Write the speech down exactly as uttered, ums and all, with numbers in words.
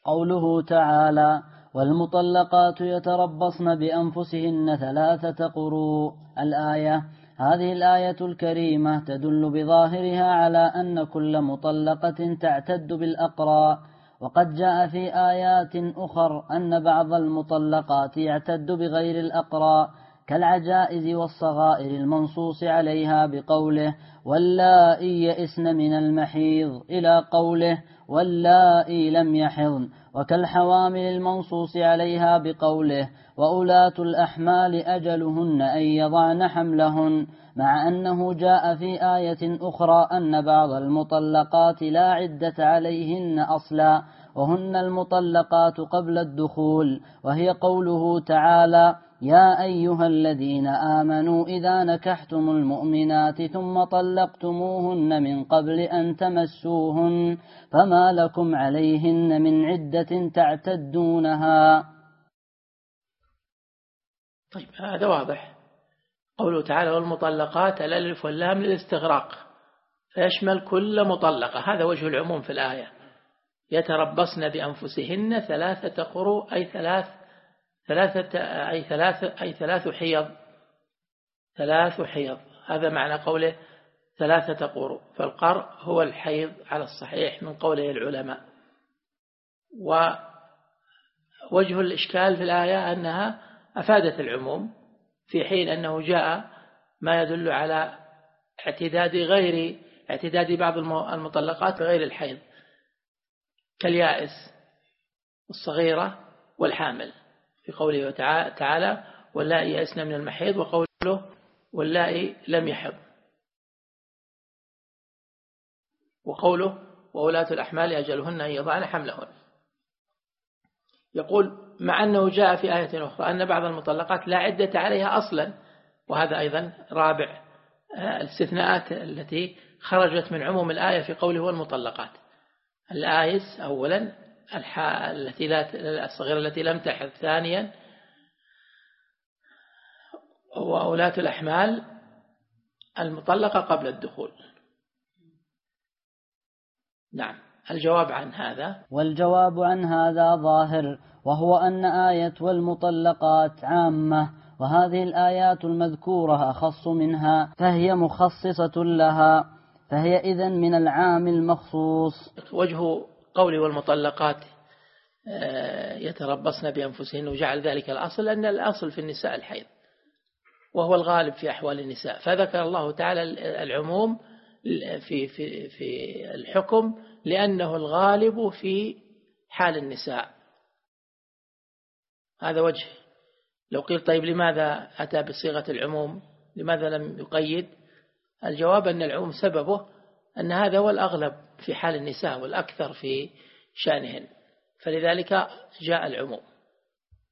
قوله تعالى: والمطلقات يتربصن بأنفسهن ثلاثة قروء. الآية. هذه الآية الكريمة تدل بظاهرها على أن كل مطلقة تعتد بالأقراء، وقد جاء في آيات أخر أن بعض المطلقات يعتد بغير الأقراء كالعجائز والصغائر المنصوص عليها بقوله: واللائي يئسن من المحيض إلى قوله: واللائي لم يحضن، وكالحوامل المنصوص عليها بقوله: وأولاة الأحمال أجلهن أن يضعن حملهن، مع أنه جاء في آية أخرى أن بعض المطلقات لا عدة عليهن أصلا، وهن المطلقات قبل الدخول، وهي قوله تعالى: يا أيها الذين آمنوا إذا نكحتم المؤمنات ثم طلقتموهن من قبل أن تمسوهن فما لكم عليهن من عدة تعتدونها. طيب، هذا واضح. قوله تعالى: والمطلقات، الألف واللام للاستغراق، فيشمل كل مطلقة، هذا وجه العموم في الآية. يتربصن بأنفسهن ثلاثة قروء، أي ثلاث ثلاثة أي ثلاث أي ثلاث حيض، ثلاث حيض، هذا معنى قوله ثلاثة قروء. فالقرء هو الحيض على الصحيح من قوله العلماء. ووجه الإشكال في الآية أنها أفادت العموم، في حين أنه جاء ما يدل على اعتداد غير اعتداد بعض المطلقات غير الحيض كاليائس والصغيرة والحامل، في قوله تعالى: واللائي يئسن من المحيض، وقوله: واللائي لم يحض، وقوله: وأولاة الأحمال أجلهن أن يضعن حملهن. يقول: مع أنه جاء في آية أخرى أن بعض المطلقات لا عدة عليها أصلا، وهذا أيضا رابع الاستثناءات التي خرجت من عموم الآية في قوله والمطلقات. الآيس أولا، التي لا الصغيرة التي لم تحض ثانيا، وأولاة الأحمال المطلقة قبل الدخول. نعم، الجواب عن هذا. والجواب عن هذا ظاهر، وهو أن آية والمطلقات عامة، وهذه الآيات المذكورة أخص منها، فهي مخصصة لها، فهي إذن من العام المخصوص. وجه قولي والمطلقات يتربصن بأنفسهن وجعل ذلك الأصل، أن الأصل في النساء الحيض، وهو الغالب في أحوال النساء، فذكر الله تعالى العموم في في في الحكم لأنه الغالب في حال النساء. هذا وجه. لو قيل: طيب لماذا أتى بصيغة العموم، لماذا لم يقيد؟ الجواب أن العموم سببه أن هذا هو الأغلب في حال النساء والأكثر في شأنهن، فلذلك جاء العموم.